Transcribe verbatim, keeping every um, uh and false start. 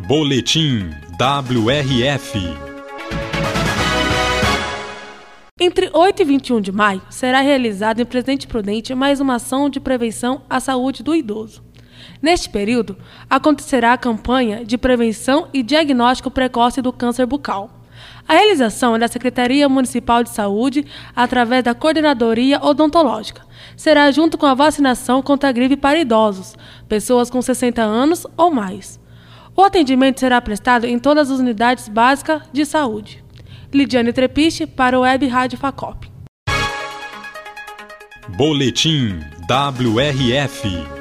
Boletim W R F. Entre oito e vinte e um de maio, será realizada em Presidente Prudente mais uma ação de prevenção à saúde do idoso. Neste período, acontecerá a campanha de prevenção e diagnóstico precoce do câncer bucal. A realização é da Secretaria Municipal de Saúde através da Coordenadoria Odontológica. Será junto com a vacinação contra a gripe para idosos, pessoas com sessenta anos ou mais. O atendimento será prestado em todas as unidades básicas de saúde. Lidiane Trepiche para o Web Rádio Facop. Boletim W R F.